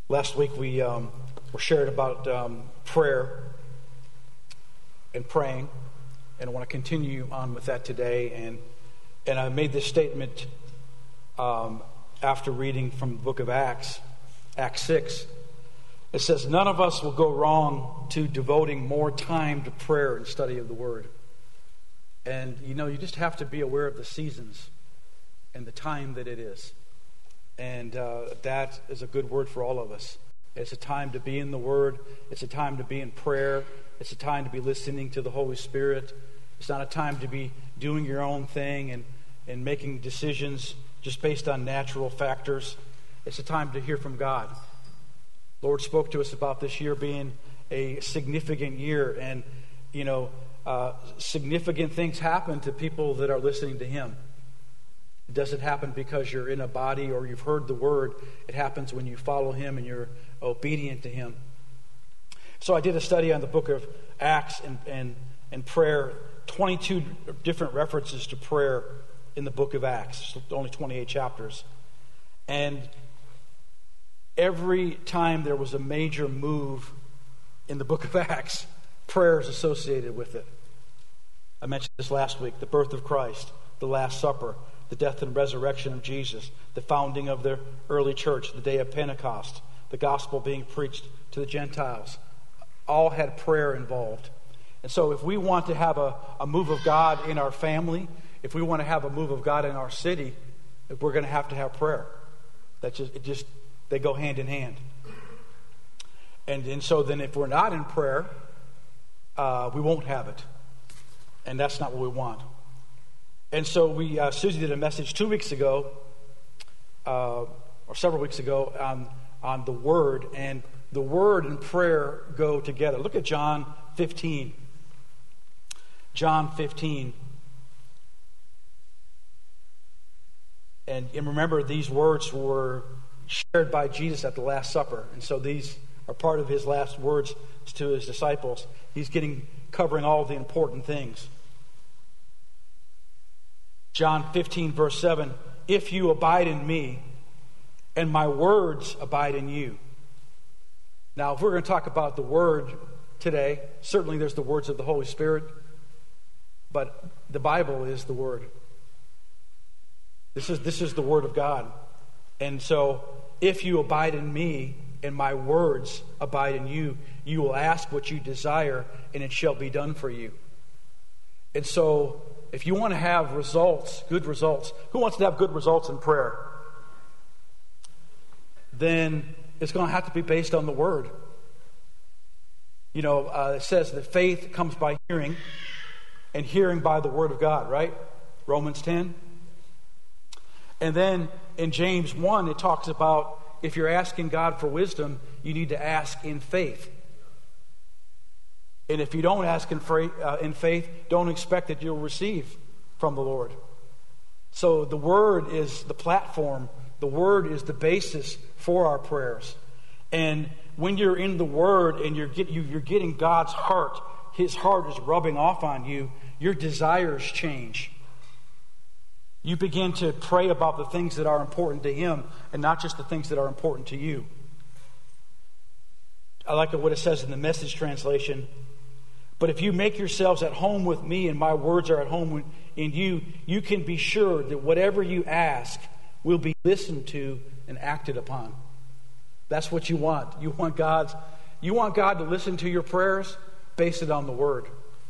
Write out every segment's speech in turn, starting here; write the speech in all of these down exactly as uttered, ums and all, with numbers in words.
Last week we um, were shared about um, prayer and praying, and I want to continue on with that today. And and I made this statement um, after reading from the book of Acts, Acts six. It says, "None of us will go wrong to devoting more time to prayer and study of the Word." And you know, you just have to be aware of the seasons and the time that it is. And uh, that is a good word for all of us. It's a time to be in the Word. It's a time to be in prayer. It's a time to be listening to the Holy Spirit. It's not a time to be doing your own thing and, and making decisions just based on natural factors. It's a time to hear from God. The Lord spoke to us about this year being a significant year. And, you know, uh, significant things happen to people that are listening to Him. It doesn't happen because you're in a body or you've heard the Word. It happens when you follow Him and you're obedient to Him. So I did a study on the book of Acts and, and, and prayer. twenty-two different references to prayer in the book of Acts. It's only twenty-eight chapters. And every time there was a major move in the book of Acts, prayer is associated with it. I mentioned this last week. The birth of Christ, the Last Supper, the death and resurrection of Jesus, the founding of the early church, the day of Pentecost, the gospel being preached to the Gentiles, all had prayer involved. And so if we want to have a, a move of God in our family, if we want to have a move of God in our city, we're going to have to have prayer. That just, it just, they go hand in hand. And, and so then if we're not in prayer, uh, we won't have it. And that's not what we want. And so we, uh, Susie did a message two weeks ago, uh, or several weeks ago, on, on the Word. And the Word and prayer go together. Look at John fifteen. John fifteen. And, and remember, these words were shared by Jesus at the Last Supper. And so these are part of His last words to His disciples. He's getting covering all the important things. John fifteen, verse seven, "If you abide in me, and my words abide in you." Now, if we're going to talk about the Word today, certainly there's the words of the Holy Spirit, but the Bible is the Word. This is, this is the Word of God. And so, if you abide in me, and my words abide in you, you will ask what you desire, and it shall be done for you. And so, if you want to have results, good results, who wants to have good results in prayer? Then it's going to have to be based on the Word. You know, uh, it says that faith comes by hearing, and hearing by the Word of God, right? Romans ten. And then in James one, it talks about if you're asking God for wisdom, you need to ask in faith. And if you don't ask in faith, don't expect that you'll receive from the Lord. So the Word is the platform. The Word is the basis for our prayers. And when you're in the Word and you're, get, you're getting God's heart, His heart is rubbing off on you, your desires change. You begin to pray about the things that are important to Him and not just the things that are important to you. I like what it says in the Message translation. "But if you make yourselves at home with me and my words are at home in you, you can be sure that whatever you ask will be listened to and acted upon." That's what you want. You want God's, you want God to listen to your prayers? Base it on the Word.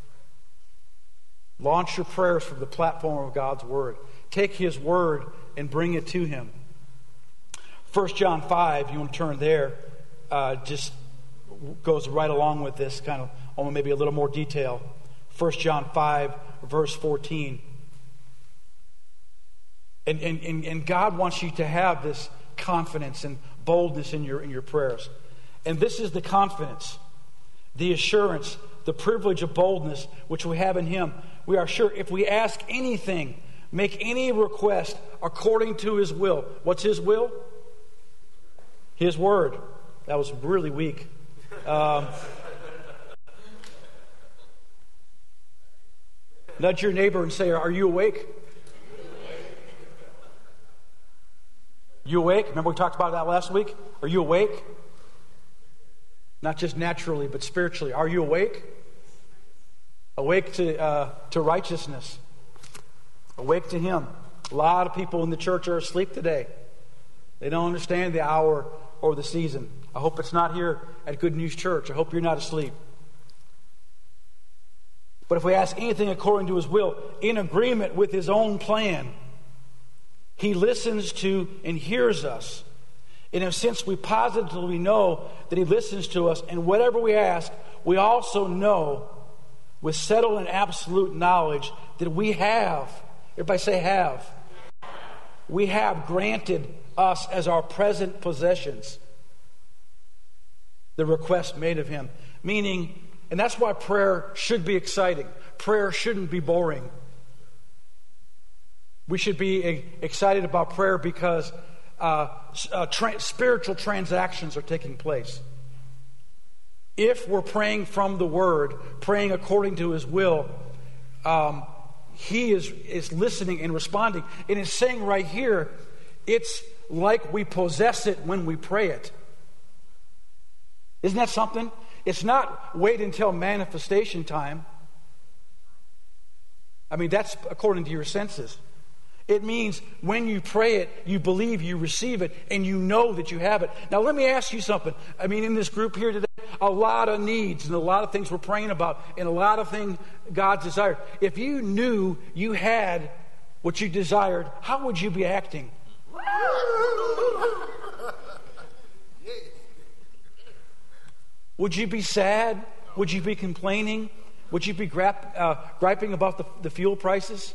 Launch your prayers from the platform of God's Word. Take His Word and bring it to Him. First John five, you want to turn there, uh, just goes right along with this, kind of only maybe a little more detail. First John five, verse fourteen. And, and, and, and God wants you to have this confidence and boldness in your, in your prayers. And this is the confidence, the assurance, the privilege of boldness which we have in Him. We are sure if we ask anything, make any request according to His will. What's His will? His Word. That was really weak. Um, nudge your neighbor and say, "Are you awake?" You awake? Remember we talked about that last week? Are you awake? Not just naturally, but spiritually. Are you awake? Awake to uh, to righteousness. Awake to Him. A lot of people in the church are asleep today. They don't understand the hour or the season. I hope it's not here at Good News Church. I hope you're not asleep. But if we ask anything according to His will, in agreement with His own plan, He listens to and hears us. And in a sense, we positively know that He listens to us. And whatever we ask, we also know with settled and absolute knowledge that we have, everybody say have, we have granted us as our present possessions the request made of Him. Meaning, and that's why prayer should be exciting. Prayer shouldn't be boring. We should be excited about prayer because uh, uh, tra- spiritual transactions are taking place. If we're praying from the Word, praying according to His will, um, He is, is listening and responding. And it's saying right here, it's like we possess it when we pray it. Isn't that something? It's not wait until manifestation time. I mean, that's according to your senses. It means when you pray it, you believe you receive it, and you know that you have it. Now, let me ask you something. I mean, in this group here today, a lot of needs and a lot of things we're praying about and a lot of things God desired. If you knew you had what you desired, how would you be acting? Would you be sad? Would you be complaining? Would you be grap, uh, griping about the, the fuel prices?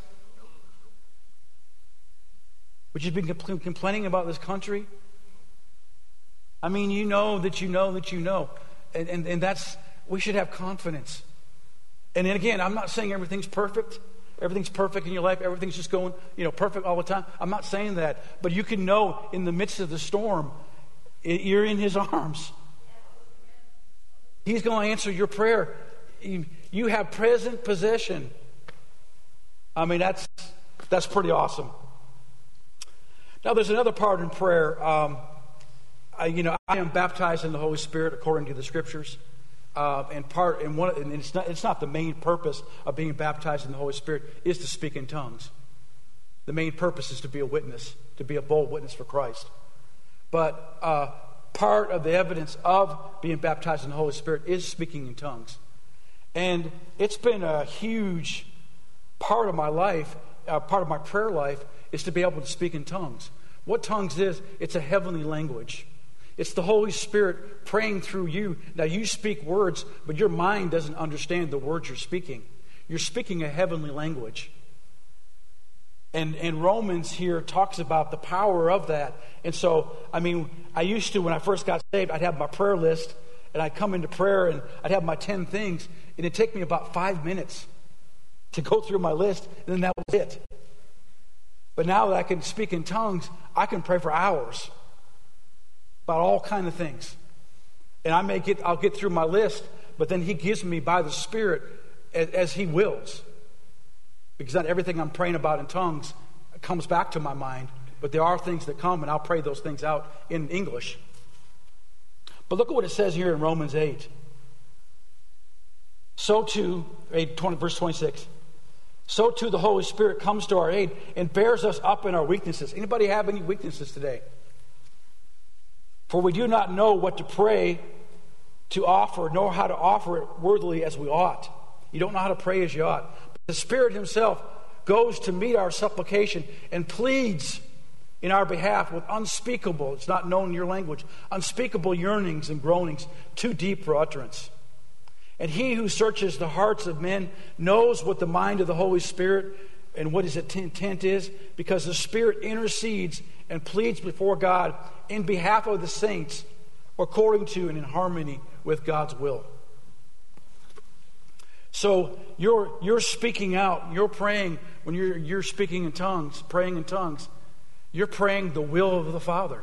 Would you be compl- complaining about this country? I mean, you know that you know that you know. And, and, and that's, we should have confidence. And then again, I'm not saying everything's perfect. Everything's perfect in your life. Everything's just going, you know, perfect all the time. I'm not saying that. But you can know in the midst of the storm, you're in His arms. He's going to answer your prayer. You, you have present possession. I mean, that's that's pretty awesome. Now, there's another part in prayer. Um, I, you know, I am baptized in the Holy Spirit according to the Scriptures, uh, and part and one. And it's not it's not the main purpose of being baptized in the Holy Spirit is to speak in tongues. The main purpose is to be a witness, to be a bold witness for Christ. But uh, part of the evidence of being baptized in the Holy Spirit is speaking in tongues, and it's been a huge part of my life. Uh, part of my prayer life is to be able to speak in tongues. What tongues is? It's a heavenly language. It's the Holy Spirit praying through you. Now you speak words, but your mind doesn't understand the words you're speaking. You're speaking a heavenly language. And, and Romans here talks about the power of that. And so, I mean, I used to, when I first got saved, I'd have my prayer list, and I'd come into prayer, and I'd have my ten things, and it'd take me about five minutes to go through my list, and then that was it. But now that I can speak in tongues, I can pray for hours about all kinds of things. And I may get, I'll get through my list, but then He gives me by the Spirit as, as He wills. Because not everything I'm praying about in tongues comes back to my mind, but there are things that come, and I'll pray those things out in English. But look at what it says here in Romans eight. So too, eight, twenty, verse twenty-six. So too the Holy Spirit comes to our aid and bears us up in our weaknesses. Anybody have any weaknesses today? For we do not know what to pray to offer, nor how to offer it worthily as we ought. You don't know how to pray as you ought. But the Spirit Himself goes to meet our supplication and pleads in our behalf with unspeakable, it's not known in your language, unspeakable yearnings and groanings, too deep for utterance. And He who searches the hearts of men knows what the mind of the Holy Spirit and what His intent is, because the Spirit intercedes and pleads before God in behalf of the saints according to and in harmony with God's will. So you're you're speaking out, you're praying when you're you're speaking in tongues, praying in tongues, you're praying the will of the Father.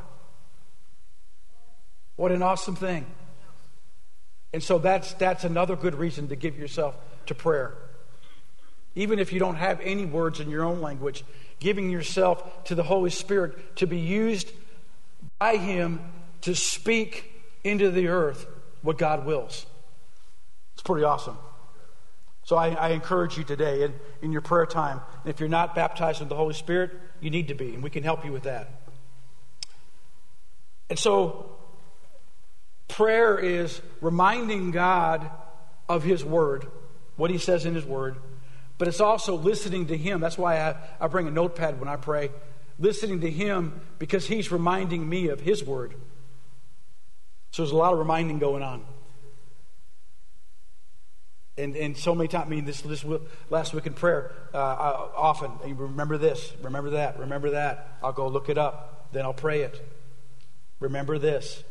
What an awesome thing. And so that's that's another good reason to give yourself to prayer. Even if you don't have any words in your own language, giving yourself to the Holy Spirit to be used by Him to speak into the earth what God wills. It's pretty awesome. So I, I encourage you today in, in your prayer time, and if you're not baptized with the Holy Spirit, you need to be, and we can help you with that. And so prayer is reminding God of His Word, what He says in His Word, but it's also listening to Him. That's why I, I bring a notepad when I pray, listening to Him because He's reminding me of His Word. So there's a lot of reminding going on. And and so many times, I mean, this, this last week in prayer, uh, I, often, remember this, remember that, remember that. I'll go look it up, then I'll pray it. Remember this.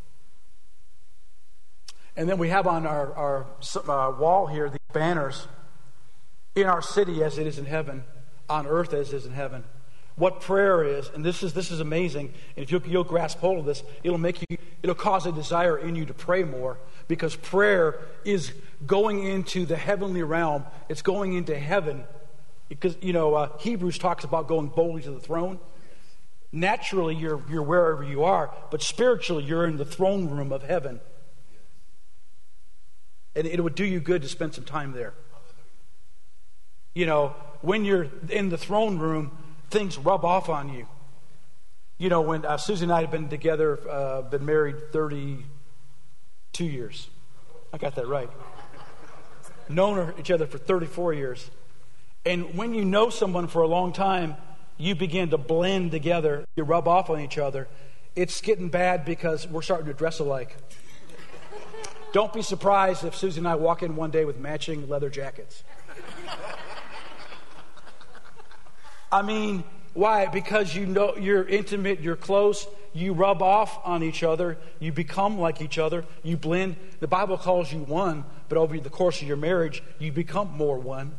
And then we have on our, our uh, wall here these banners, in our city as it is in heaven, on earth as it is in heaven. What prayer is, and this is this is amazing. And if you'll, you'll grasp hold of this, it'll make you, it'll cause a desire in you to pray more, because prayer is going into the heavenly realm. It's going into heaven, because you know uh, Hebrews talks about going boldly to the throne. Naturally, you're you're wherever you are, but spiritually, you're in the throne room of heaven, and it would do you good to spend some time there. You know, when you're in the throne room, things rub off on you. You know, when uh, Susie and I have been together, uh, been married thirty-two years. I got that right. Known her, each other for thirty-four years. And when you know someone for a long time, you begin to blend together. You rub off on each other. It's getting bad because we're starting to dress alike. Don't be surprised if Susie and I walk in one day with matching leather jackets. I mean, why? Because you know you're intimate, you're close, you rub off on each other, you become like each other, you blend. The Bible calls you one, but over the course of your marriage, you become more one.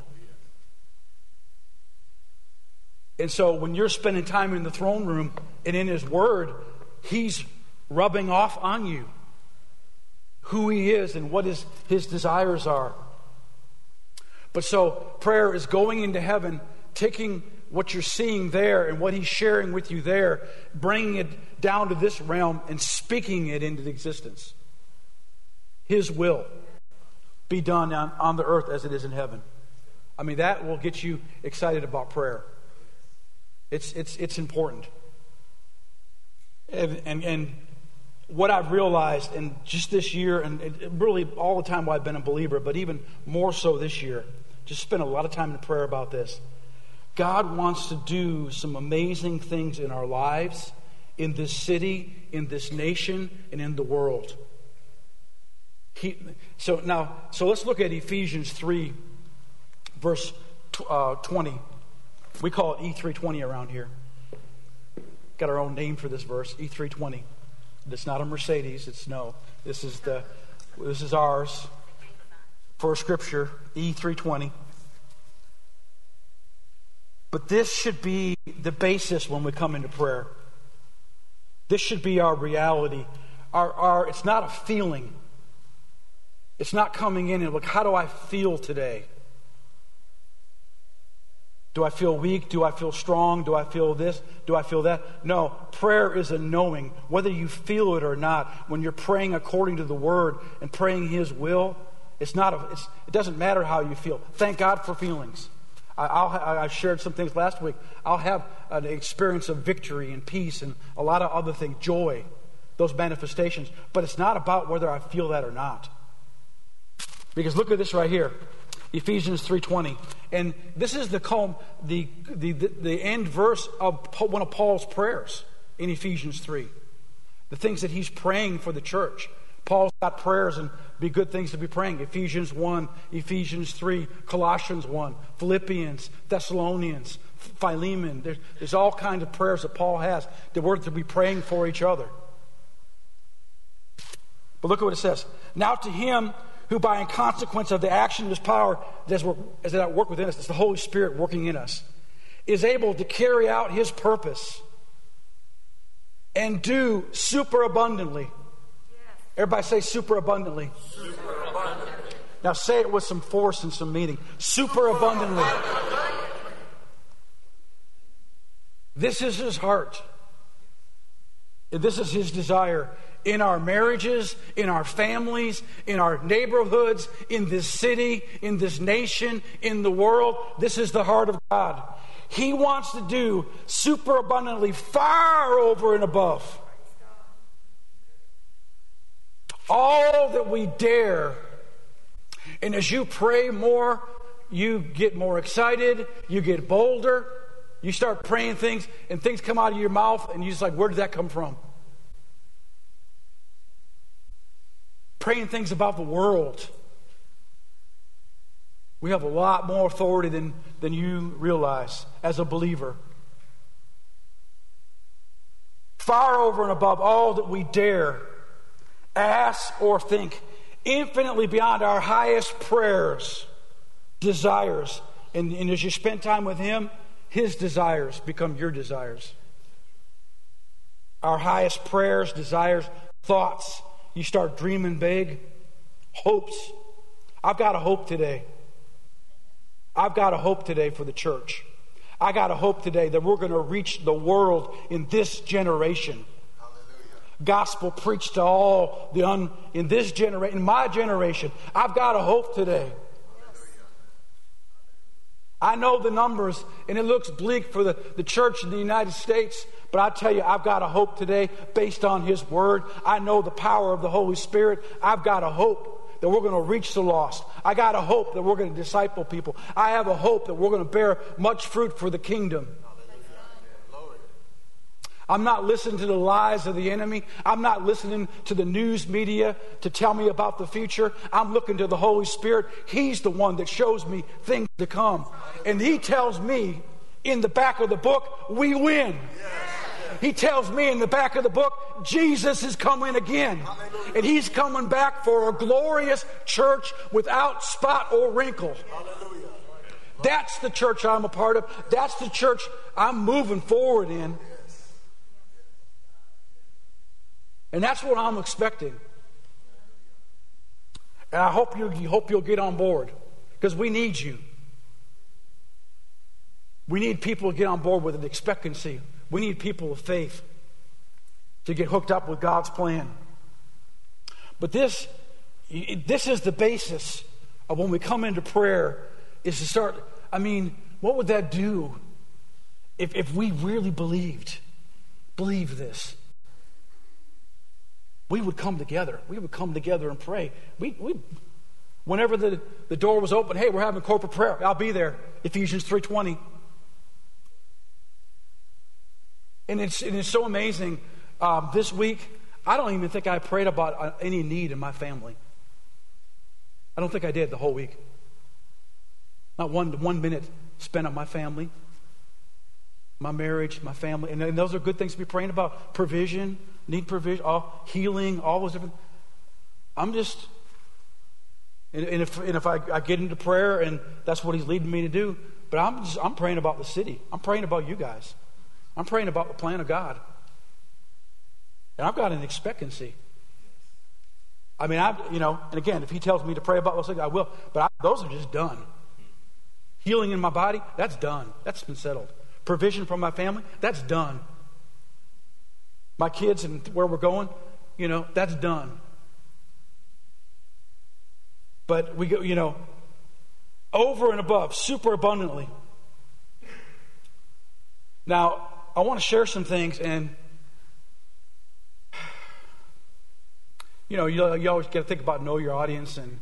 And so when you're spending time in the throne room and in His Word, He's rubbing off on you who He is and what his, his desires are. But so prayer is going into heaven, taking what you're seeing there and what He's sharing with you there, bringing it down to this realm and speaking it into existence. His will be done on, on the earth as it is in heaven. I mean, that will get you excited about prayer. It's it's it's important. And and, and what I've realized, and just this year, and really all the time while I've been a believer, but even more so this year, just spent a lot of time in prayer about this. God wants to do some amazing things in our lives, in this city, in this nation, and in the world. He, so now, so let's look at Ephesians three, verse uh, twenty. We call it E three twenty around here. Got our own name for this verse, E three twenty. It's not a Mercedes. It's no. This is the. This is ours for Scripture, E three twenty. But this should be the basis when we come into prayer. This should be our reality. Our, our, it's not a feeling. It's not coming in and like, how do I feel today? Do I feel weak? Do I feel strong? Do I feel this? Do I feel that? No, prayer is a knowing. Whether you feel it or not, when you're praying according to the Word and praying His will, it's not. A, it's, it doesn't matter how you feel. Thank God for feelings. I, I'll, I shared some things last week. I'll have an experience of victory and peace and a lot of other things, joy, those manifestations. But it's not about whether I feel that or not. Because look at this right here. Ephesians three twenty, and this is the calm, the, the the the end verse of one of Paul's prayers in Ephesians three. The things that he's praying for the church. Paul's got prayers and be good things to be praying. Ephesians one, Ephesians three, Colossians one, Philippians, Thessalonians, Philemon. There's, there's all kinds of prayers that Paul has that we're to be praying for each other. But look at what it says. Now to Him who by in consequence of the action of His power that is at work within us, it's the Holy Spirit working in us, is able to carry out His purpose and do super abundantly. Yes. Everybody say super abundantly. Super abundantly. Now say it with some force and some meaning. Super abundantly. This is His heart. This is His desire, in our marriages, in our families, in our neighborhoods, in this city, in this nation, in the world. This is the heart of God. He wants to do super abundantly, far over and above all that we dare. And as you pray more, you get more excited, you get bolder, you start praying things, and things come out of your mouth, and you're just like, where did that come from? Praying things about the world. We have a lot more authority than, than you realize as a believer. Far over and above all that we dare ask or think, infinitely beyond our highest prayers, desires. And, and as you spend time with Him, His desires become your desires. Our highest prayers, desires, thoughts. You start dreaming big. Hopes. I've got a hope today. I've got a hope today for the church. I got a hope today that we're going to reach the world in this generation. Gospel preached to all the un in this generation, in my generation. I've got a hope today. I know the numbers, and it looks bleak for the, the church in the United States, but I tell you, I've got a hope today based on His Word. I know the power of the Holy Spirit. I've got a hope that we're going to reach the lost. I got a hope that we're going to disciple people. I have a hope that we're going to bear much fruit for the kingdom. I'm not listening to the lies of the enemy. I'm not listening to the news media to tell me about the future. I'm looking to the Holy Spirit. He's the one that shows me things to come. And He tells me in the back of the book, we win. He tells me in the back of the book, Jesus is coming again. And He's coming back for a glorious church without spot or wrinkle. That's the church I'm a part of. That's the church I'm moving forward in. And that's what I'm expecting. And I hope you, you hope you'll get on board, because we need you. We need people to get on board with an expectancy. We need people of faith to get hooked up with God's plan. But this, this is the basis of when we come into prayer, is to start, I mean, what would that do if, if we really believed, believe this? We would come together. We would come together and pray. We, we, whenever the, the door was open, hey, we're having corporate prayer. I'll be there. Ephesians three twenty. And it's, and it's so amazing. Um, this week, I don't even think I prayed about uh, any need in my family. I don't think I did the whole week. Not one, one minute spent on my family, my marriage, my family. And, and those are good things to be praying about. Provision. Need provision, all healing, all those different. I'm just, and, and if and if I, I get into prayer and that's what He's leading me to do, but I'm just I'm praying about the city. I'm praying about you guys. I'm praying about the plan of God, and I've got an expectancy. I mean, I you know, and again, if He tells me to pray about those things, I will. But I, those are just done. Healing in my body, that's done. That's been settled. Provision from my family, that's done. My kids and where we're going, you know, that's done. But we go, you know, over and above, super abundantly. Now, I want to share some things, and you know, you, you always got to think about know your audience, and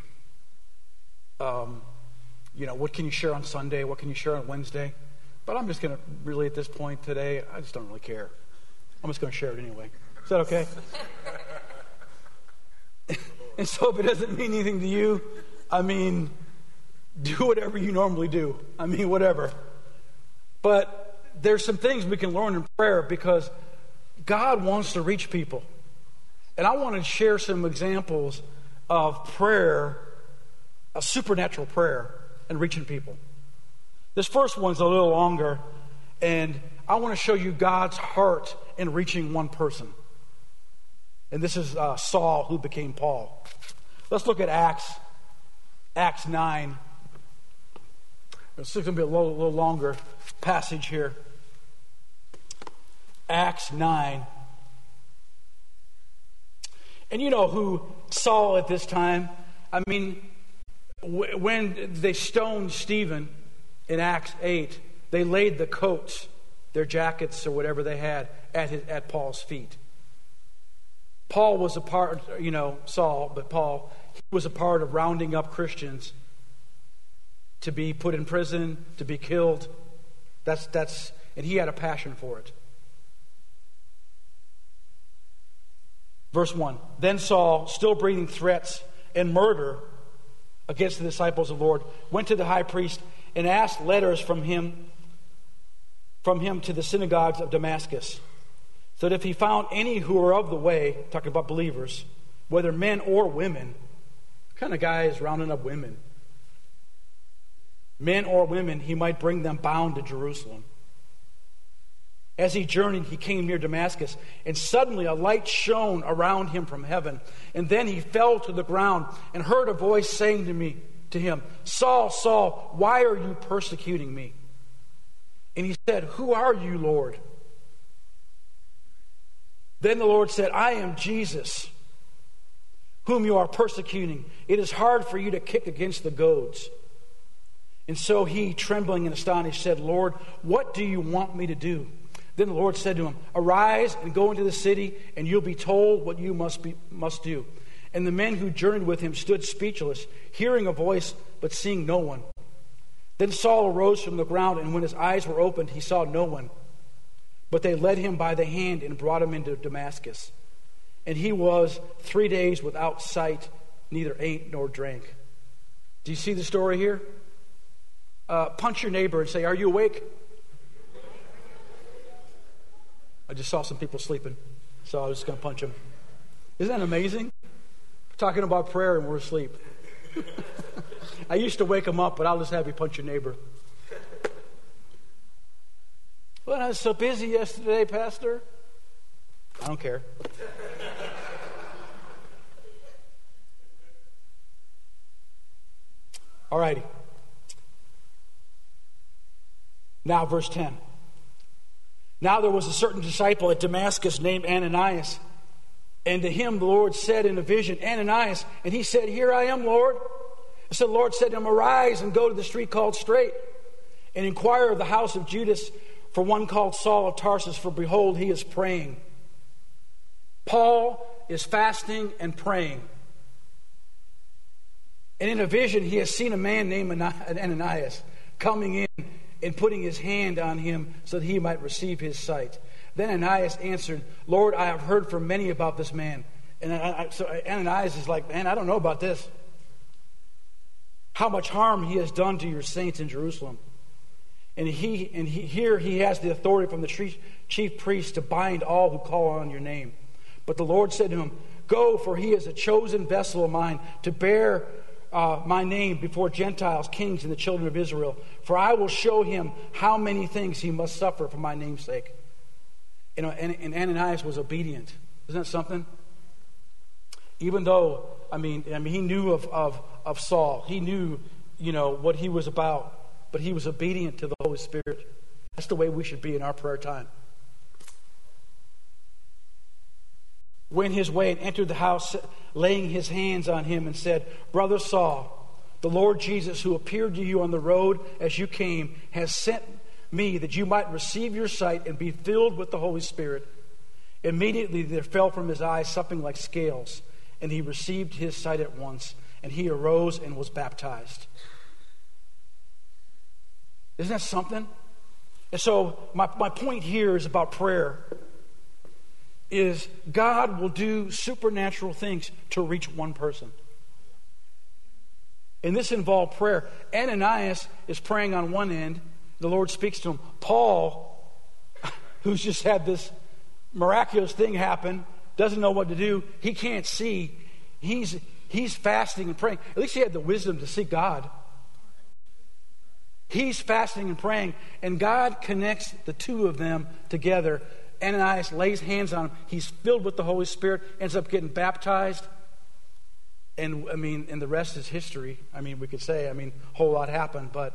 um, you know, what can you share on Sunday? What can you share on Wednesday? But I'm just going to really, at this point today, I just don't really care. I'm just going to share it anyway. Is that okay? And so if it doesn't mean anything to you, I mean, do whatever you normally do. I mean, whatever. But there's some things we can learn in prayer, because God wants to reach people. And I want to share some examples of prayer, a supernatural prayer, and reaching people. This first one's a little longer, and I want to show you God's heart in reaching one person. And this is uh, Saul, who became Paul. Let's look at Acts, Acts nine. It's going to be a little, little longer passage here. Acts nine. And you know who Saul at this time, I mean, w- when they stoned Stephen in Acts eight, they laid the coats, their jackets or whatever they had, at his, at Paul's feet. Paul was a part, you know, Saul, but Paul, he was a part of rounding up Christians to be put in prison, to be killed. That's, that's, and he had a passion for it. Verse one, then Saul, still breathing threats and murder against the disciples of the Lord, went to the high priest and asked letters from him, from him to the synagogues of Damascus, so that if he found any who were of the way, talking about believers, whether men or women, what kind of guy is rounding up women? Men or women, he might bring them bound to Jerusalem. As he journeyed, he came near Damascus, and suddenly a light shone around him from heaven. And then he fell to the ground and heard a voice saying to me, to him, Saul, Saul, why are you persecuting me? And he said, who are you, Lord? Then the Lord said, I am Jesus, whom you are persecuting. It is hard for you to kick against the goads. And so he, trembling and astonished, said, Lord, what do you want me to do? Then the Lord said to him, arise and go into the city, and you'll be told what you must be must do. And the men who journeyed with him stood speechless, hearing a voice, but seeing no one. Then Saul arose from the ground, and when his eyes were opened, he saw no one. But they led him by the hand and brought him into Damascus. And he was three days without sight, neither ate nor drank. Do you see the story here? Uh, punch your neighbor and say, are you awake? I just saw some people sleeping, so I was just going to punch them. Isn't that amazing? We're talking about prayer and we're asleep. I used to wake them up, but I'll just have you punch your neighbor. Well, I was so busy yesterday, Pastor. I don't care. All righty. Now, verse ten. Now there was a certain disciple at Damascus named Ananias. And to him the Lord said in a vision, Ananias. And he said, here I am, Lord. So the Lord said to him, arise and go to the street called Straight, and inquire of the house of Judas for one called Saul of Tarsus, for behold, he is praying. Paul is fasting and praying. And in a vision he has seen a man named Ananias coming in and putting his hand on him so that he might receive his sight. Then Ananias answered, Lord, I have heard from many about this man. And I, so Ananias is like, man, I don't know about this. How much harm he has done to your saints in Jerusalem. And he and he, here he has the authority from the chief, chief priest to bind all who call on your name. But the Lord said to him, go, for he is a chosen vessel of mine to bear Uh, my name before Gentiles, kings, and the children of Israel. For I will show him how many things he must suffer for my name's sake. You know, and, and Ananias was obedient. Isn't that something? Even though, I mean, I mean, he knew of, of, of Saul. He knew, you know, what he was about. But he was obedient to the Holy Spirit. That's the way we should be in our prayer time. Went his way and entered the house, laying his hands on him, and said, Brother Saul, the Lord Jesus, who appeared to you on the road as you came, has sent me that you might receive your sight and be filled with the Holy Spirit. Immediately there fell from his eyes something like scales, and he received his sight at once, and he arose and was baptized. Isn't that something? And so my, my point here is about prayer. Is God will do supernatural things to reach one person. And this involved prayer. Ananias is praying on one end. The Lord speaks to him. Paul, who's just had this miraculous thing happen, doesn't know what to do. He can't see. He's, he's fasting and praying. At least he had the wisdom to see God. He's fasting and praying. And God connects the two of them together. Ananias lays hands on him. He's filled with the Holy Spirit, ends up getting baptized. And, I mean, and the rest is history. I mean, we could say, I mean, a whole lot happened, but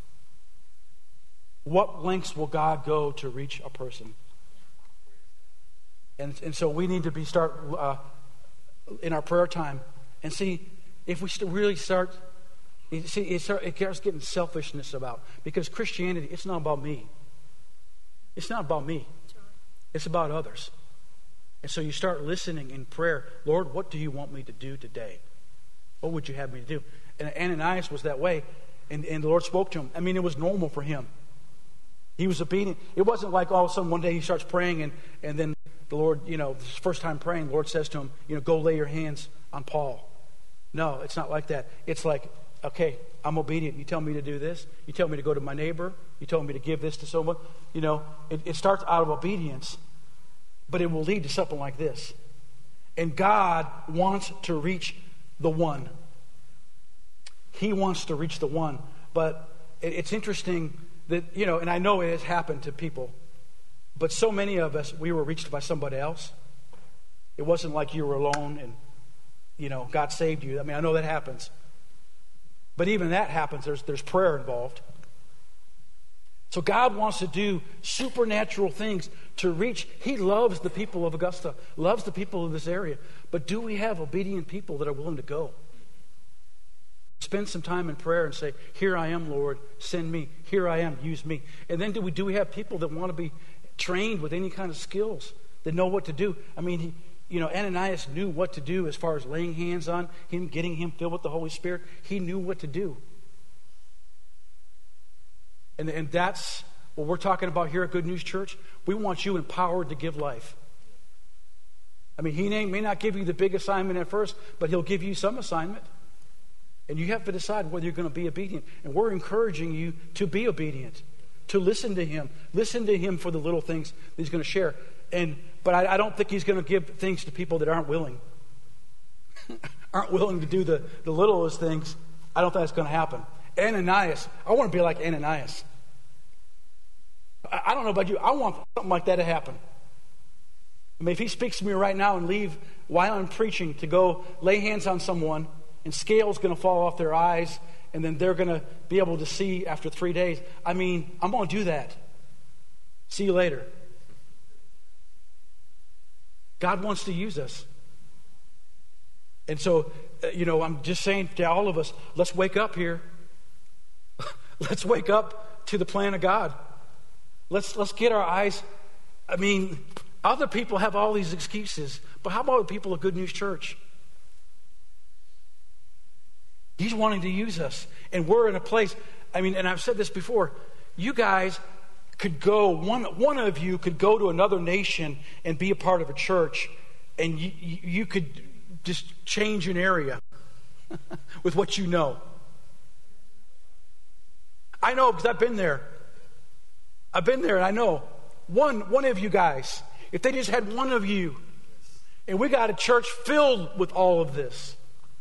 what lengths will God go to reach a person? And, and so we need to be start uh, in our prayer time and see if we really start, you see, it, start, it starts getting selfishness about. Because Christianity, it's not about me. It's not about me. It's about others. And so you start listening in prayer. Lord, what do you want me to do today? What would you have me to do? And Ananias was that way. And, and the Lord spoke to him. I mean, it was normal for him. He was obedient. It wasn't like all of a sudden one day he starts praying and, and then the Lord, you know, this first time praying, the Lord says to him, you know, go lay your hands on Paul. No, it's not like that. It's like, okay, I'm obedient. You tell me to do this. You tell me to go to my neighbor. You tell me to give this to someone. You know, it, it starts out of obedience, but it will lead to something like this. And God wants to reach the one. He wants to reach the one. But it, it's interesting that, you know, and I know it has happened to people, but so many of us, we were reached by somebody else. It wasn't like you were alone and, you know, God saved you. I mean, I know that happens. But even that happens, there's, there's prayer involved. So God wants to do supernatural things to reach. He loves the people of Augusta, loves the people of this area. But do we have obedient people that are willing to go? Spend some time in prayer and say, here I am, Lord, send me. Here I am, use me. And then do we do we have people that want to be trained with any kind of skills, that know what to do? I mean, he, you know, Ananias knew what to do as far as laying hands on him, getting him filled with the Holy Spirit. He knew what to do. And, and that's what we're talking about here at Good News Church. We want you empowered to give life. I mean, he may not give you the big assignment at first, but he'll give you some assignment. And you have to decide whether you're going to be obedient. And we're encouraging you to be obedient, to listen to him. Listen to him for the little things that he's going to share. And But I, I don't think he's going to give things to people that aren't willing. aren't willing to do the, the littlest things. I don't think that's going to happen. Ananias, I want to be like Ananias. I, I don't know about you. I want something like that to happen. I mean, if he speaks to me right now and leave while I'm preaching to go lay hands on someone, and scales going to fall off their eyes, and then they're going to be able to see after three days. I mean, I'm going to do that. See you later. God wants to use us. And so, you know, I'm just saying to all of us, let's wake up here. Let's wake up to the plan of God. Let's let's get our eyes. I mean, other people have all these excuses, but how about the people of Good News Church? He's wanting to use us. And we're in a place, I mean, and I've said this before, you guys could go, one one of you could go to another nation and be a part of a church, and you, you could just change an area with what you know. I know because I've been there. I've been there and I know. One, one of you guys, if they just had one of you, and we got a church filled with all of this.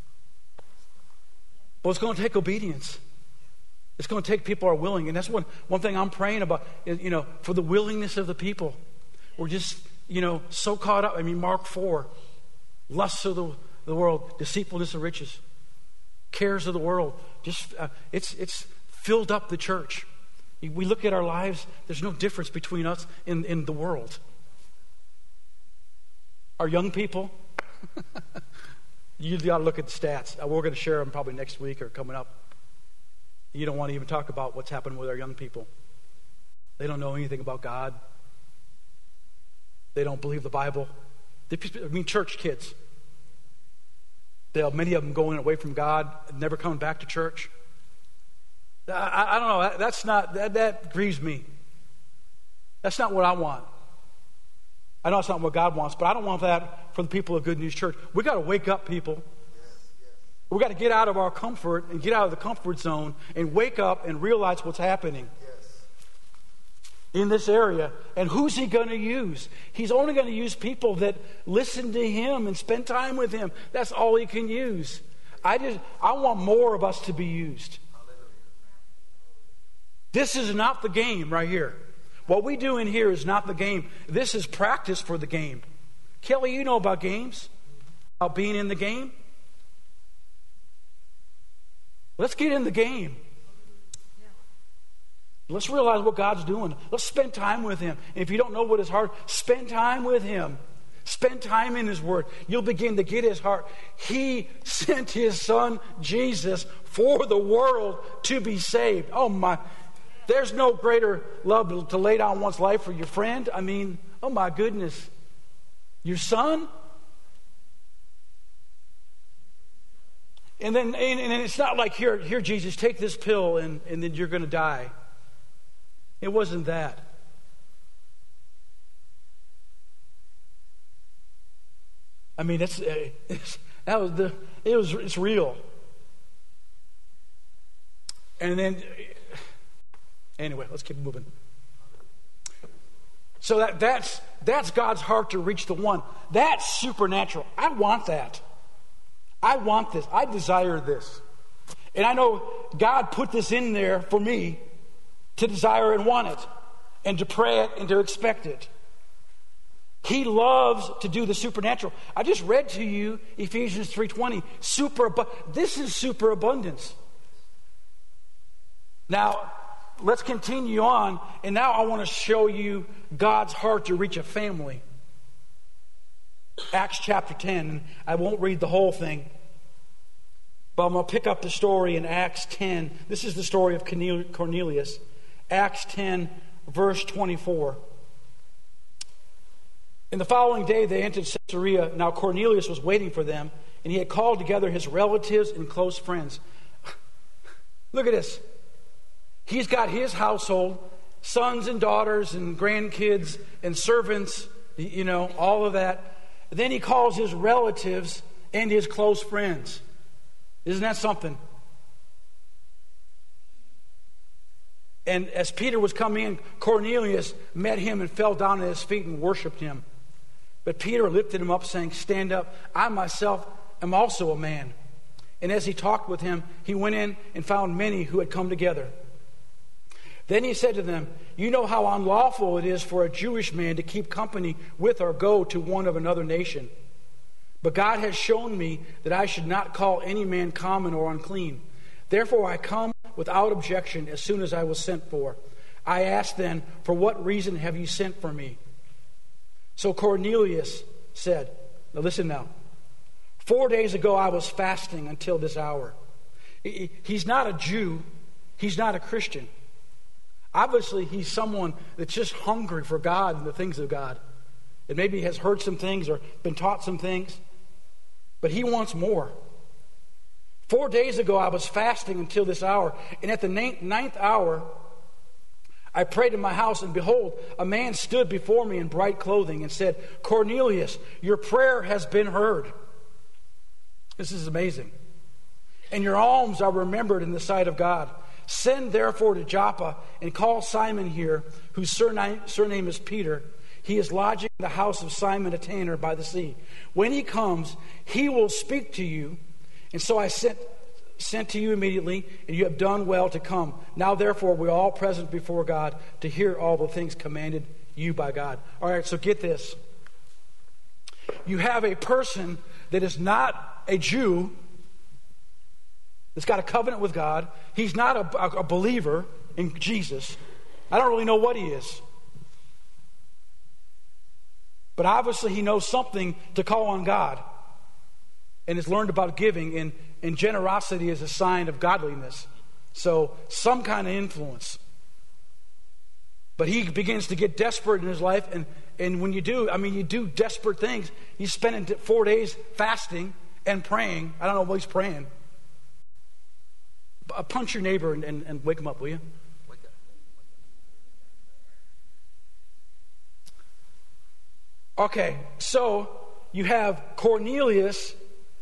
Well, it's going to take obedience. It's going to take people who are willing. And that's one, one thing I'm praying about, is, you know, for the willingness of the people. We're just, you know, so caught up. I mean, Mark four, lusts of the, the world, deceitfulness of riches, cares of the world. Just uh, it's it's filled up the church. We look at our lives, there's no difference between us and, and the world. Our young people, you got to look at the stats. We're going to share them probably next week or coming up. You don't want to even talk about what's happening with our young people. They don't know anything about God. They don't believe the Bible. They, I mean, church kids. They have many of them going away from God, never coming back to church. I, I don't know. That's not that, that grieves me. That's not what I want. I know it's not what God wants, but I don't want that for the people of Good News Church. We got to wake up, people. We got to get out of our comfort and get out of the comfort zone and wake up and realize what's happening in this area. And who's he going to use? He's only going to use people that listen to him and spend time with him. That's all he can use. I just I want more of us to be used. This is not the game right here. What we do in here is not the game. This is practice for the game. Kelly, you know about games, about being in the game. Let's get in the game. Let's realize what God's doing. Let's spend time with him. And if you don't know what is hard, spend time with him. Spend time in His Word. You'll begin to get His heart. He sent His Son, Jesus, for the world to be saved. Oh my, there's no greater love to lay down one's life for your friend. I mean, oh my goodness. Your son? And then and, and it's not like, here, here, Jesus, take this pill and, and then you're going to die. It wasn't that. I mean, it's, it's that was the it was it's real. And then, anyway, let's keep moving. So that that's that's God's heart to reach the one. That's supernatural. I want that. I want this. I desire this. And I know God put this in there for me to desire and want it, and to pray it and to expect it. He loves to do the supernatural. I just read to you Ephesians three twenty. Super, this is superabundance. Now, let's continue on. And now I want to show you God's heart to reach a family. Acts chapter ten. I won't read the whole thing, but I'm going to pick up the story in Acts ten. This is the story of Cornelius. Acts ten, verse twenty-four. In the following day, they entered Caesarea. Now Cornelius was waiting for them, and he had called together his relatives and close friends. Look at this. He's got his household, sons and daughters and grandkids and servants, you know, all of that. Then he calls his relatives and his close friends. Isn't that something? And as Peter was coming in, Cornelius met him and fell down at his feet and worshiped him. But Peter lifted him up, saying, "Stand up. I myself am also a man." And as he talked with him, he went in and found many who had come together. Then he said to them, "You know how unlawful it is for a Jewish man to keep company with or go to one of another nation. But God has shown me that I should not call any man common or unclean. Therefore I come without objection as soon as I was sent for. I asked then, for what reason have you sent for me?" So Cornelius said, now listen now, "Four days ago I was fasting until this hour." He's not a Jew. He's not a Christian. Obviously, he's someone that's just hungry for God and the things of God. And maybe has heard some things or been taught some things. But he wants more. "Four days ago I was fasting until this hour. And at the ninth hour I prayed in my house, and behold, a man stood before me in bright clothing and said, 'Cornelius, your prayer has been heard.'" This is amazing. "And your alms are remembered in the sight of God. Send therefore to Joppa and call Simon here, whose surname, surname is Peter. He is lodging in the house of Simon a tanner by the sea. When he comes, he will speak to you. And so I sent sent to you immediately, and you have done well to come. Now therefore we are all present before God to hear all the things commanded you by God." All right, so get this. You have a person that is not a Jew, that's got a covenant with God. He's not a, a, a believer in Jesus. I don't really know what he is. But obviously he knows something to call on God, and has learned about giving, and, and generosity is a sign of godliness. So some kind of influence. But he begins to get desperate in his life, and, and when you do, I mean, you do desperate things. He's spending four days fasting and praying. I don't know what he's praying. Punch your neighbor and, and, and wake him up, will you? Okay, so you have Cornelius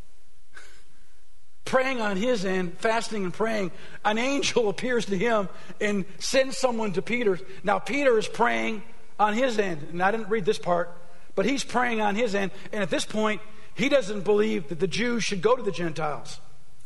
praying on his end, fasting and praying. An angel appears to him and sends someone to Peter. Now Peter is praying on his end, and I didn't read this part, but he's praying on his end, and at this point he doesn't believe that the Jews should go to the Gentiles.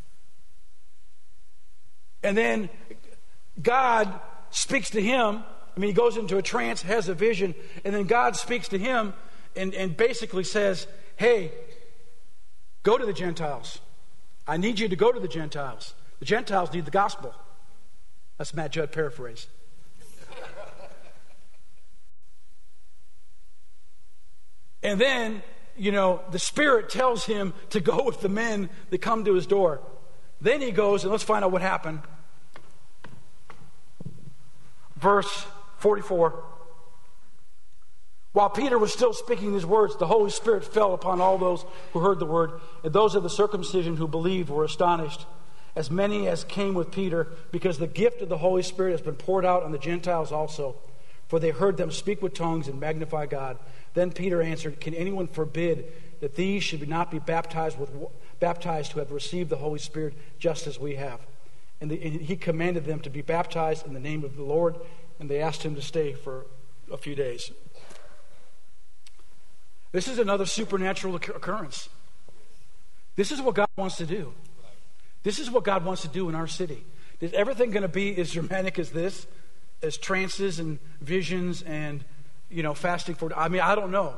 And then God speaks to him. I mean, he goes into a trance, has a vision, and then God speaks to him and, and basically says, "Hey, go to the Gentiles. I need you to go to the Gentiles. The Gentiles need the gospel." That's Matt Judd paraphrase. And then, you know, the Spirit tells him to go with the men that come to his door. Then he goes, and let's find out what happened. Verse forty-four. While Peter was still speaking these words, the Holy Spirit fell upon all those who heard the word, and those of the circumcision who believed were astonished, as many as came with Peter, because the gift of the Holy Spirit has been poured out on the Gentiles also. For they heard them speak with tongues and magnify God. Then Peter answered, can anyone forbid that these should not be baptized with baptized who have received the Holy Spirit just as we have? And, the, and he commanded them to be baptized in the name of the Lord, and they asked him to stay for a few days. This is another supernatural occurrence. This is what God wants to do. This is what God wants to do in our city. Is everything going to be as dramatic as this? As trances and visions and, you know, fasting for... I mean, I don't know.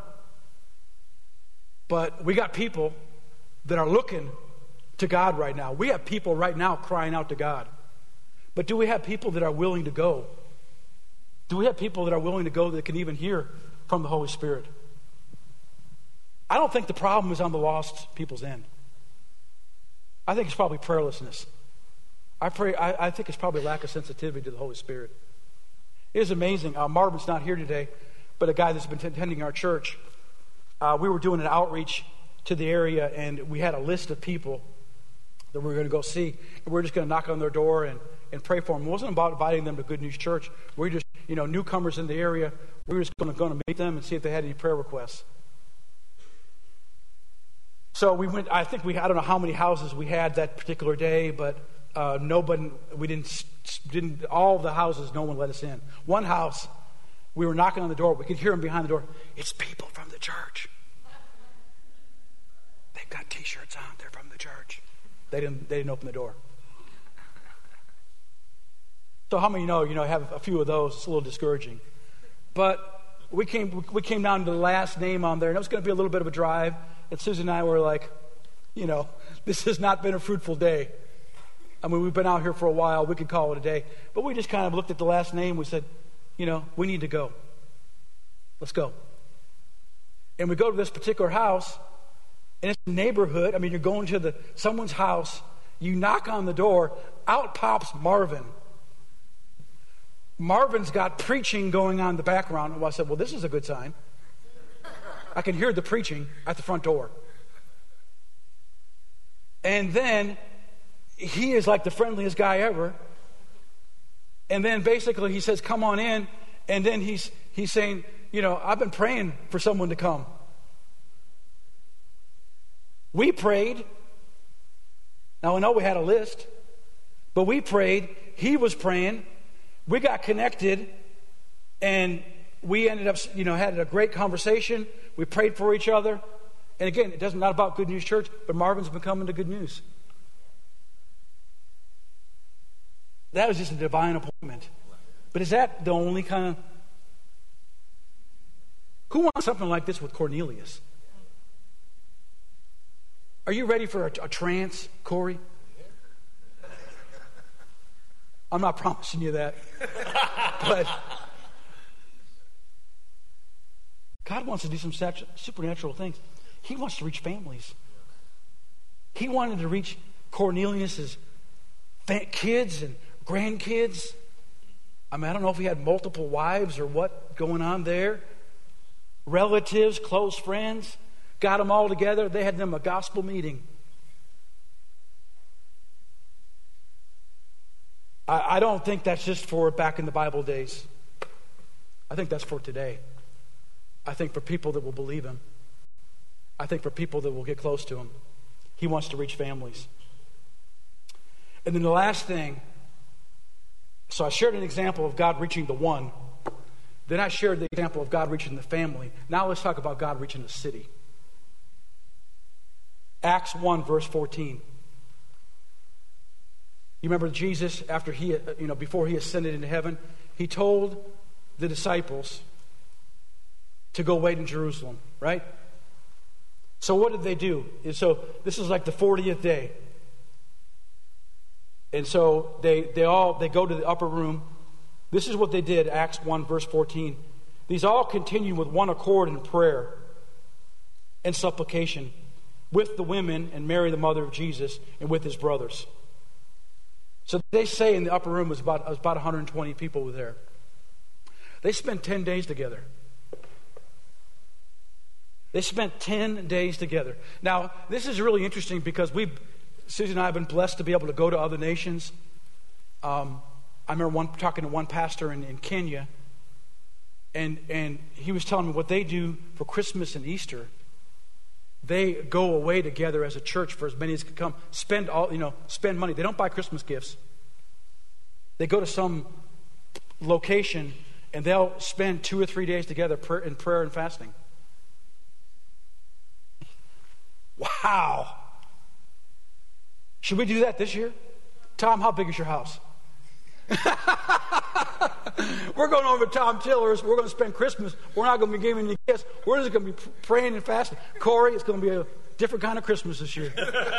But we got people that are looking to God right now. We have people right now crying out to God. But do we have people that are willing to go? Do we have people that are willing to go that can even hear from the Holy Spirit? I don't think the problem is on the lost people's end. I think it's probably prayerlessness. I pray. I, I think it's probably lack of sensitivity to the Holy Spirit. It is amazing. Uh, Marvin's not here today, but a guy that's been attending our church, uh, we were doing an outreach to the area, and we had a list of people that we were going to go see. And we were just going to knock on their door and, and pray for them. It wasn't about inviting them to Good News Church. We were just, you know, newcomers in the area. We were just going to, going to meet them and see if they had any prayer requests. So we went, I think we, I don't know how many houses we had that particular day, but uh, nobody, we didn't, didn't, all the houses, no one let us in. One house, we were knocking on the door. We could hear them behind the door. It's people from the church. They've got T-shirts on. They're from the church. They didn't, they didn't open the door. So how many know, you know, have a few of those? It's a little discouraging. But we came, we came down to the last name on there, and it was going to be a little bit of a drive. And Susan and I were like, you know, this has not been a fruitful day. I mean, we've been out here for a while. We could call it a day. But we just kind of looked at the last name. We said, you know, we need to go. Let's go. And we go to this particular house, and it's a neighborhood. I mean, you're going to the someone's house. You knock on the door. Out pops Marvin. Marvin's got preaching going on in the background. And I said, well, this is a good sign. I can hear the preaching at the front door. And then he is like the friendliest guy ever. And then basically he says, come on in. And then he's he's saying, you know, I've been praying for someone to come. We prayed. Now I know we had a list, but we prayed. He was praying. We got connected, and we ended up, you know, had a great conversation. We prayed for each other. And again, it doesn't not about Good News Church, but Marvin's been coming to Good News. That was just a divine appointment. But is that the only kind of... Who wants something like this with Cornelius? Are you ready for a, a trance, Corey? I'm not promising you that. But God wants to do some supernatural things. He wants to reach families. He wanted to reach Cornelius's kids and grandkids. I mean, I don't know if he had multiple wives or what going on there. Relatives, close friends. Got them all together. They had them a gospel meeting. I, I don't think that's just for back in the Bible days. I think that's for today. I think for people that will believe him. I think for people that will get close to him. He wants to reach families. And then the last thing, so I shared an example of God reaching the one. Then I shared the example of God reaching the family. Now let's talk about God reaching the city. Acts one, verse fourteen. You remember Jesus, after he, you know, before he ascended into heaven, he told the disciples to go wait in Jerusalem, right? So what did they do? And so this is like the fortieth day. And so they they all they go to the upper room. This is what they did, Acts one, verse fourteen. These all continued with one accord in prayer and supplication with the women and Mary, the mother of Jesus, and with his brothers. So they say in the upper room was about, was about one hundred twenty people were there. They spent ten days together. They spent ten days together. Now, this is really interesting because we, Susie and I have been blessed to be able to go to other nations. Um, I remember one, talking to one pastor in, in Kenya, and, and he was telling me what they do for Christmas and Easter. They go away together as a church for as many as can come. Spend all, you know, spend money. They don't buy Christmas gifts. They go to some location and they'll spend two or three days together in prayer and fasting. Wow. Should we do that this year? Tom, how big is your house? We're going over to Tom Tiller's. We're going to spend Christmas. We're not going to be giving any gifts. We're just going to be praying and fasting. Corey, it's going to be a different kind of Christmas this year.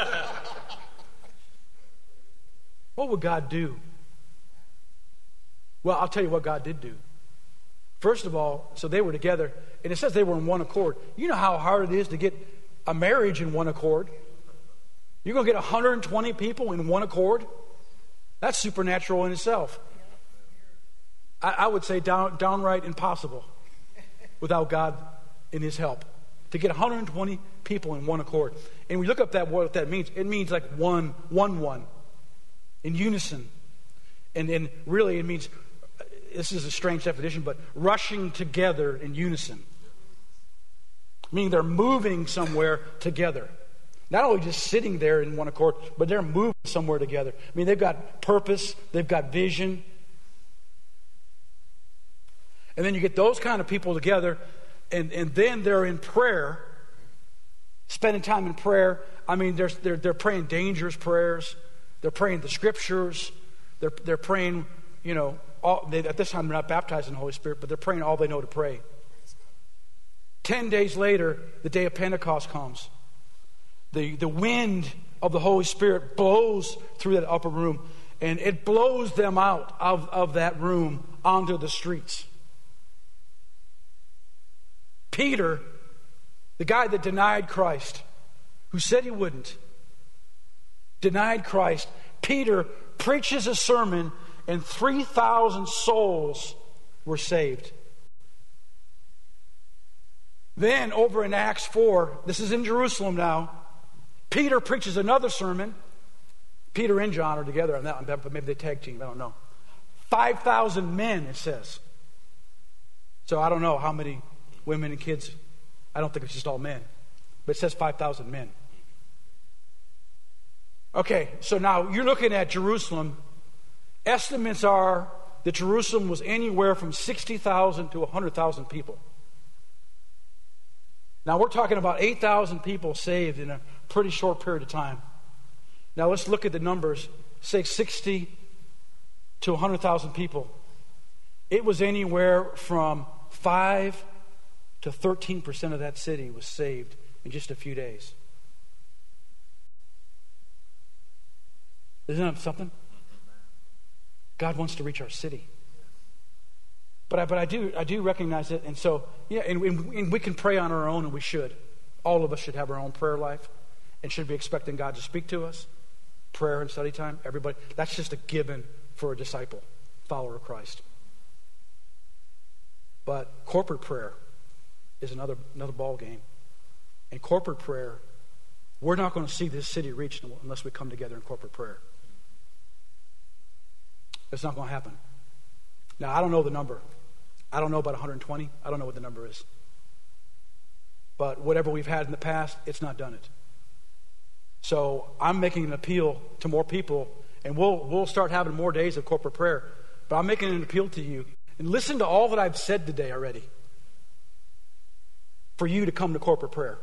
What would God do? Well, I'll tell you what God did do. First of all, so they were together, and it says they were in one accord. You know how hard it is to get a marriage in one accord? You're going to get one hundred twenty people in one accord? That's supernatural in itself. I, I would say down, downright impossible without God in his help. To get one hundred twenty people in one accord. And we look up that what that means. It means like one, one, one. In unison. And, and really it means, this is a strange definition, but rushing together in unison. Meaning they're moving somewhere together. Not only just sitting there in one accord, but they're moving somewhere together. I mean, they've got purpose, they've got vision. And then you get those kind of people together, and, and then they're in prayer, spending time in prayer. I mean, they're, they're, they're praying dangerous prayers. They're praying the scriptures. They're, they're praying, you know, all, they, at this time they're not baptized in the Holy Spirit, but they're praying all they know to pray. Ten days later, the day of Pentecost comes. The, the wind of the Holy Spirit blows through that upper room, and it blows them out of, of that room onto the streets. Peter, the guy that denied Christ, who said he wouldn't, denied Christ. Peter preaches a sermon, and three thousand souls were saved. Then over in Acts four, this is in Jerusalem now, Peter preaches another sermon. Peter and John are together on that one, but maybe they tag team, I don't know. five thousand men, it says. So I don't know how many women and kids. I don't think it's just all men. But it says five thousand men. Okay, so now you're looking at Jerusalem. Estimates are that Jerusalem was anywhere from sixty thousand to one hundred thousand people. Now we're talking about eight thousand people saved in a pretty short period of time. Now let's look at the numbers. Say sixty to one hundred thousand people. It was anywhere from five to thirteen percent of that city was saved in just a few days. Isn't that something? God wants to reach our city. But I, but I do I do recognize it, and so yeah, and, and we can pray on our own, and we should. All of us should have our own prayer life, and should be expecting God to speak to us. Prayer and study time, everybody. That's just a given for a disciple, follower of Christ. But corporate prayer is another another ball game. In corporate prayer, we're not going to see this city reached unless we come together in corporate prayer. It's not going to happen. Now, I don't know the number. I don't know about one hundred twenty. I don't know what the number is. But whatever we've had in the past, it's not done it. So I'm making an appeal to more people, and we'll we'll start having more days of corporate prayer. But I'm making an appeal to you. And listen to all that I've said today already. For you to come to corporate prayer.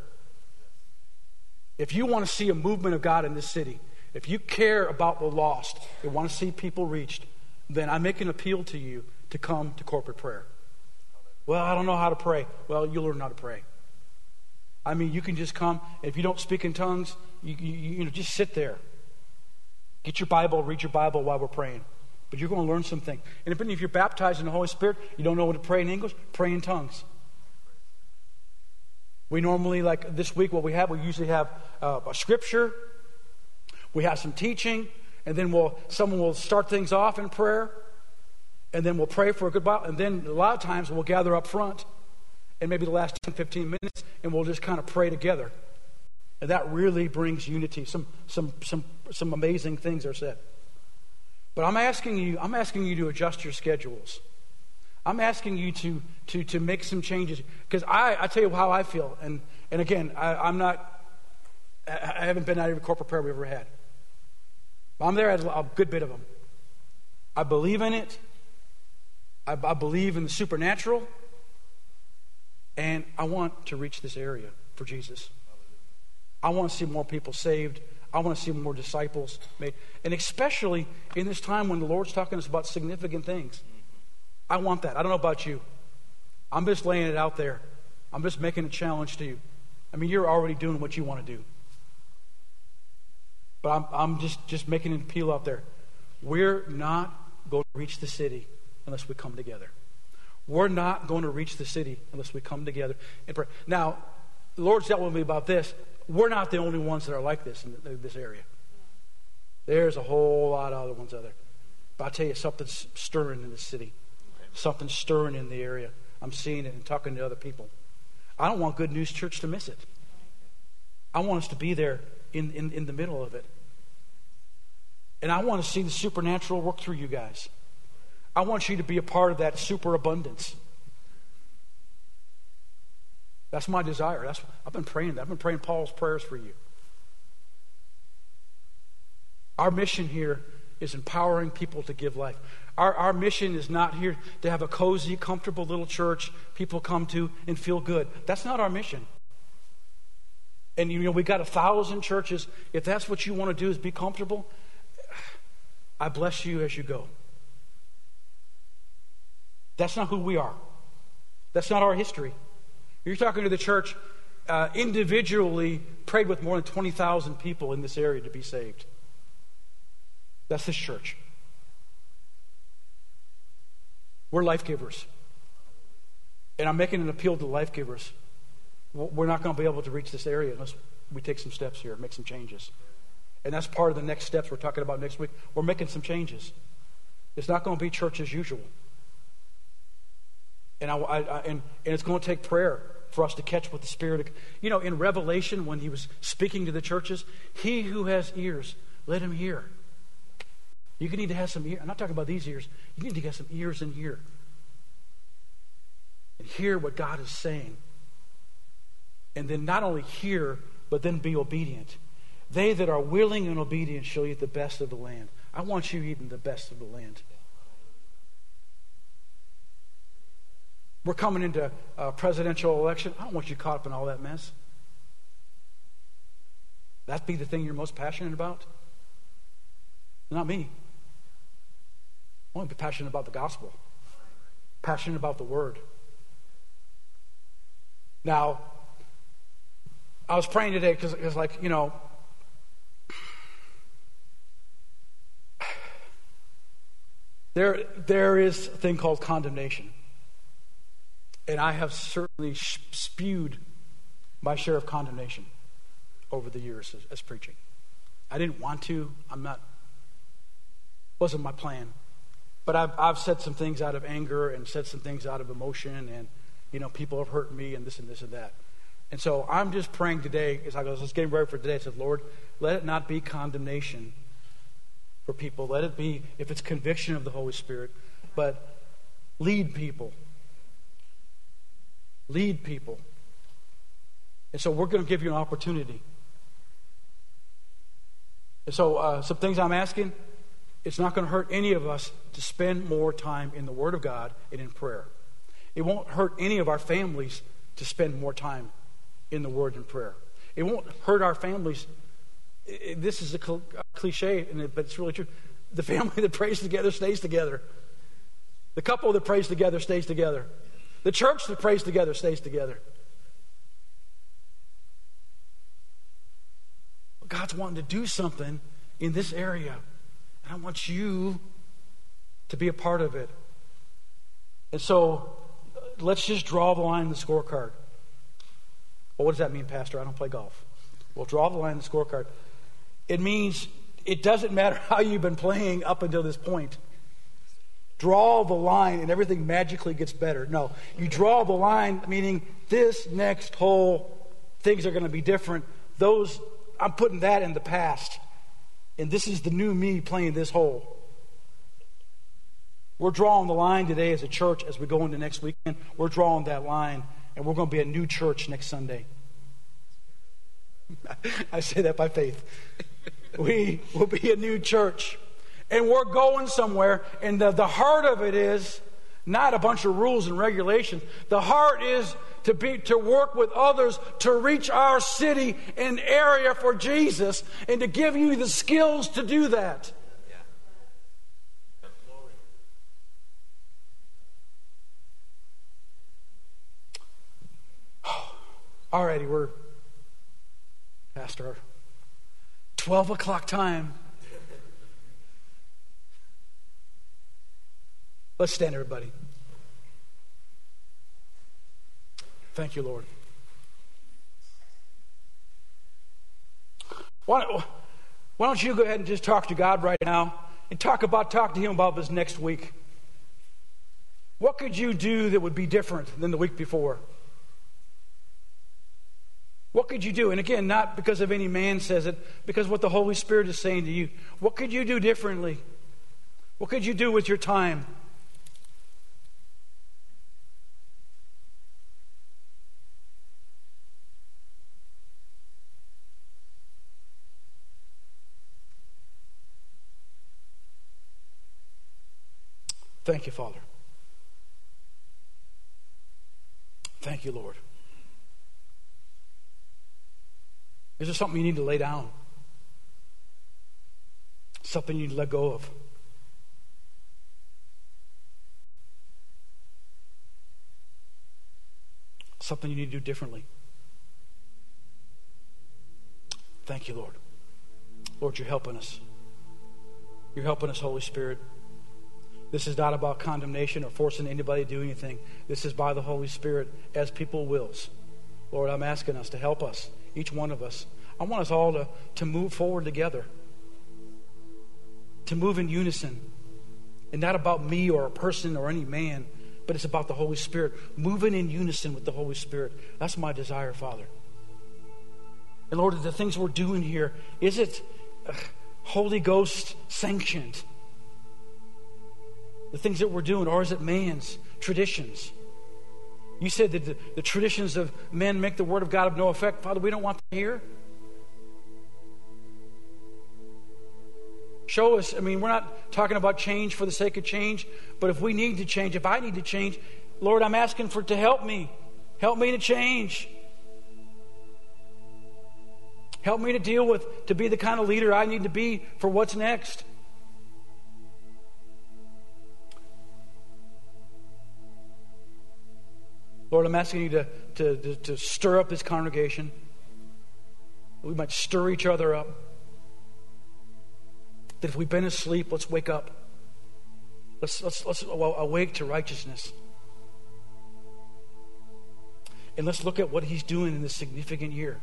If you want to see a movement of God in this city, if you care about the lost, you want to see people reached, then I make an appeal to you to come to corporate prayer. Well, I don't know how to pray. Well, you'll learn how to pray. I mean, you can just come. If you don't speak in tongues, you, you, you know, just sit there. Get your Bible, read your Bible while we're praying. But you're going to learn something. And if you're baptized in the Holy Spirit, you don't know what to pray in English, pray in tongues. We normally, like this week, what we have, we usually have uh, a scripture, we have some teaching, and then we'll someone will start things off in prayer, and then we'll pray for a good while, and then a lot of times we'll gather up front, and maybe the last ten, fifteen minutes, and we'll just kind of pray together. And that really brings unity. Some some some some amazing things are said. But I'm asking you, I'm asking you to adjust your schedules. I'm asking you to to to make some changes, because I, I tell you how I feel, and and again, I, I'm not, I haven't been at every corporate prayer we've ever had. I'm there at a good bit of them. I believe in it. I, I believe in the supernatural, and I want to reach this area for Jesus. I want to see more people saved. I want to see more disciples made, and especially in this time when the Lord's talking to us about significant things. I want that. I don't know about you. I'm just laying it out there. I'm just making a challenge to you. I mean, you're already doing what you want to do. But I'm, I'm just, just making an appeal out there. We're not going to reach the city unless we come together. We're not going to reach the city unless we come together and pray. Now, the Lord's dealt with me about this. We're not the only ones that are like this in this area. There's a whole lot of other ones out there. But I'll tell you, something's stirring in the city. Something's stirring in the area. I'm seeing it and talking to other people. I don't want Good News Church to miss it. I want us to be there in, in, in the middle of it. And I want to see the supernatural work through you guys. I want you to be a part of that superabundance. That's my desire. That's I've been praying that. I've been praying Paul's prayers for you. Our mission here is empowering people to give life. Our, our mission is not here to have a cozy, comfortable little church people come to and feel good. That's not our mission. And you know, we got a thousand churches. If that's what you want to do is be comfortable, I bless you as you go. That's not who we are. That's not our history. You're talking to the church uh, individually prayed with more than twenty thousand people in this area to be saved. That's this church. We're life givers. And I'm making an appeal to life givers. We're not going to be able to reach this area unless we take some steps here, make some changes. And that's part of the next steps we're talking about next week. We're making some changes. It's not going to be church as usual. And, I, I, I, and, and it's going to take prayer for us to catch what the Spirit of... You know, in Revelation, when he was speaking to the churches, he who has ears, let him hear. You need to have some ears. I'm not talking about these ears. You need to get some ears in here. And hear what God is saying. And then not only hear, but then be obedient. They that are willing and obedient shall eat the best of the land. I want you eating the best of the land. We're coming into a presidential election. I don't want you caught up in all that mess. That be the thing you're most passionate about? Not me. I want to be passionate about the gospel. Passionate about the word. Now, I was praying today because it was like, you know, there, there is a thing called condemnation. And I have certainly spewed my share of condemnation over the years as, as preaching. I didn't want to. I'm not. Wasn't my plan. But I've I've said some things out of anger and said some things out of emotion, and you know, people have hurt me and this and this and that. And so I'm just praying today as I was just getting ready for today. I said, Lord, let it not be condemnation for people. Let it be, if it's conviction of the Holy Spirit, but lead people. Lead people. And so we're going to give you an opportunity. And so uh, some things I'm asking, it's not going to hurt any of us to spend more time in the Word of God and in prayer. It won't hurt any of our families to spend more time in the Word and prayer. It won't hurt our families. It, this is a cl- cliche, but it's really true. The family that prays together stays together. The couple that prays together stays together. The church that prays together stays together. God's wanting to do something in this area. And I want you to be a part of it. And so let's just draw the line in the scorecard. Well, what does that mean, Pastor? I don't play golf. Well, draw the line in the scorecard. It means it doesn't matter how you've been playing up until this point. Draw the line and everything magically gets better. No, you draw the line, meaning this next hole, things are going to be different. Those, I'm putting that in the past. And this is the new me playing this hole. We're drawing the line today as a church as we go into next weekend. We're drawing that line, and we're going to be a new church next Sunday. I say that by faith. We will be a new church. And we're going somewhere. And the, the heart of it is not a bunch of rules and regulations. The heart is to be to work with others to reach our city and area for Jesus and to give you the skills to do that. Alrighty, we're past our twelve o'clock time. Let's stand, everybody. Thank you, Lord. Why don't, why don't you go ahead and just talk to God right now and talk about talk to Him about this next week. What could you do that would be different than the week before? What could you do? And again, not because of any man says it, because what the Holy Spirit is saying to you. What could you do differently? What could you do with your time? Thank you, Father. Thank you, Lord. Is there something you need to lay down? Something you need to let go of? Something you need to do differently? Thank you, Lord. Lord, you're helping us. You're helping us, Holy Spirit. This is not about condemnation or forcing anybody to do anything. This is by the Holy Spirit as people wills. Lord, I'm asking us to help us, each one of us. I want us all to, to move forward together, to move in unison. And not about me or a person or any man, but it's about the Holy Spirit, moving in unison with the Holy Spirit. That's my desire, Father. And Lord, the things we're doing here, is it uh, Holy Ghost sanctioned? The things that we're doing, or is it man's traditions? You said that the, the traditions of men make the word of God of no effect. Father, we don't want that here. Show us. I mean, we're not talking about change for the sake of change, but if we need to change, if I need to change, Lord, I'm asking for to help me. Help me to change. Help me to deal with, to be the kind of leader I need to be for what's next. Lord, I'm asking you to, to, to, to stir up this congregation. We might stir each other up. That if we've been asleep, let's wake up. Let's, let's, let's awake to righteousness. And let's look at what He's doing in this significant year.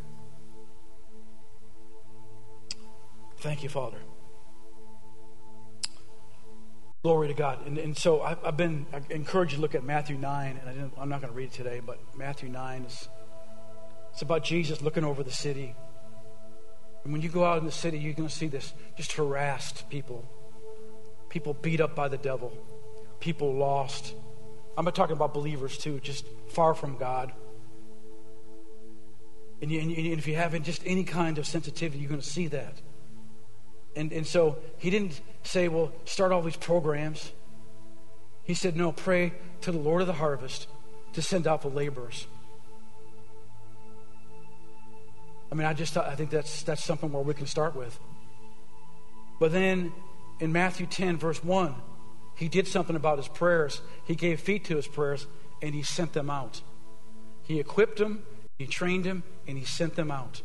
Thank you, Father. Glory to God. And, and so I've, I've been I encouraged you to look at Matthew nine, and I didn't, I'm not going to read it today, but Matthew nine is it's about Jesus looking over the city. And when you go out in the city, you're going to see this just harassed people. People beat up by the devil. People lost. I'm not talking about believers too, just far from God. And, you, and, you, and if you haven't just any kind of sensitivity, you're going to see that. And, and so He didn't say, well, start all these programs. He said, no, pray to the Lord of the harvest to send out the laborers. I mean, I just I think that's that's something where we can start with. But then in Matthew ten, verse one, He did something about His prayers. He gave feet to His prayers, and He sent them out. He equipped them, He trained them, and He sent them out.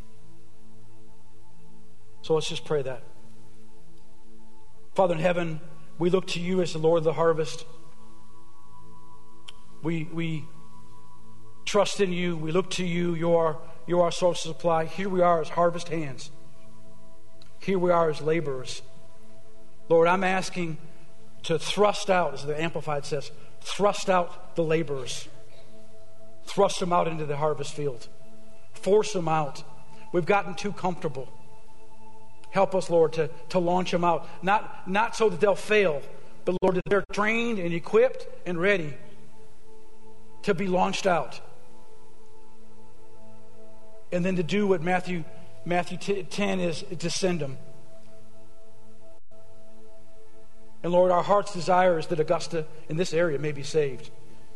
So let's just pray that. Father in heaven, we look to You as the Lord of the harvest. We we trust in you. We look to you. You are, you are our source of supply. Here we are as harvest hands. Here we are as laborers. Lord, I'm asking to thrust out, as the Amplified says, thrust out the laborers. Thrust them out into the harvest field. Force them out. We've gotten too comfortable. Help us, Lord, to, to launch them out. Not, not so that they'll fail, but Lord, that they're trained and equipped and ready to be launched out. And then to do what Matthew, Matthew ten is, to send them. And Lord, our heart's desire is that Augusta in this area may be saved.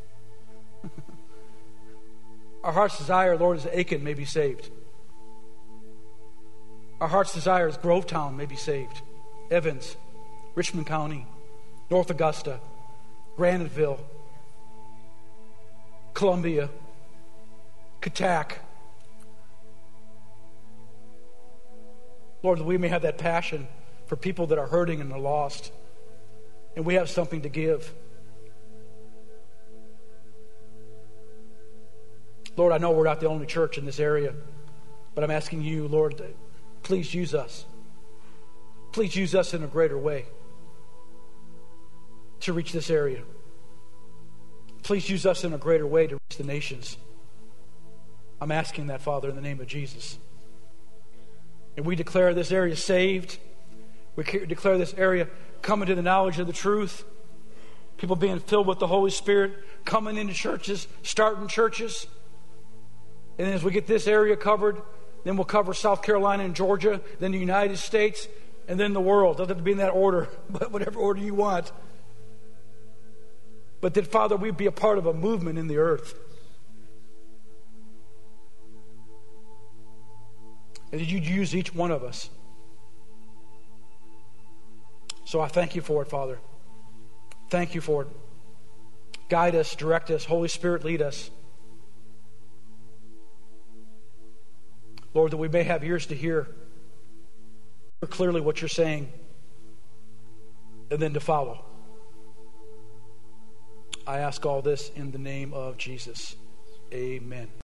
Our heart's desire, Lord, is that Aiken may be saved. Our heart's desire is Grovetown may be saved. Evans, Richmond County, North Augusta, Graniteville, Columbia, Katak. Lord, that we may have that passion for people that are hurting and are lost. And we have something to give. Lord, I know we're not the only church in this area, but I'm asking you, Lord, please use us. Please use us in a greater way to reach this area. Please use us in a greater way to reach the nations. I'm asking that, Father, in the name of Jesus. And we declare this area saved. We declare this area coming to the knowledge of the truth. People being filled with the Holy Spirit, coming into churches, starting churches. And then as we get this area covered, then we'll cover South Carolina and Georgia, then the United States, and then the world. Doesn't have to be in that order, but whatever order you want. But that, Father, we'd be a part of a movement in the earth. And that you'd use each one of us. So I thank you for it, Father. Thank you for it. Guide us, direct us. Holy Spirit, lead us. Lord, that we may have ears to hear clearly what you're saying and then to follow. I ask all this in the name of Jesus. Amen.